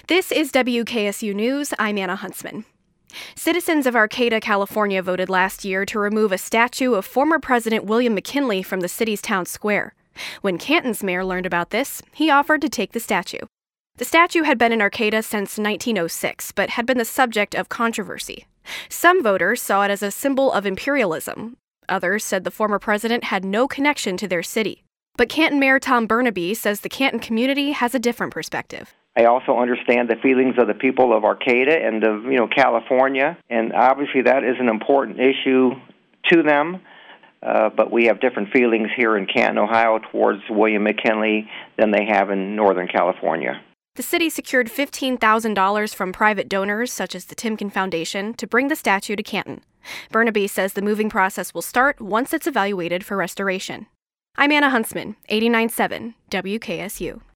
This is WKSU News. I'm Anna Huntsman. Citizens of Arcata, California voted last year to remove a statue of former President William McKinley from the city's town square. When Canton's mayor learned about this, he offered to take the statue. The statue had been in Arcata since 1906, but had been the subject of controversy. Some voters saw it as a symbol of imperialism. Others said the former president had no connection to their city. But Canton Mayor Tom Burnaby says the Canton community has a different perspective. I also understand the feelings of the people of Arcata and of California, and obviously that is an important issue to them. But we have different feelings here in Canton, Ohio, towards William McKinley than they have in Northern California. The city secured $15,000 from private donors, such as the Timken Foundation, to bring the statue to Canton. Burnaby says the moving process will start once it's evaluated for restoration. I'm Anna Huntsman, 89.7 WKSU.